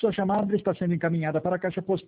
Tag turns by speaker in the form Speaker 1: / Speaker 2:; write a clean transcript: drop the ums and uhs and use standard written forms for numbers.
Speaker 1: Sua chamada está sendo encaminhada para a caixa postal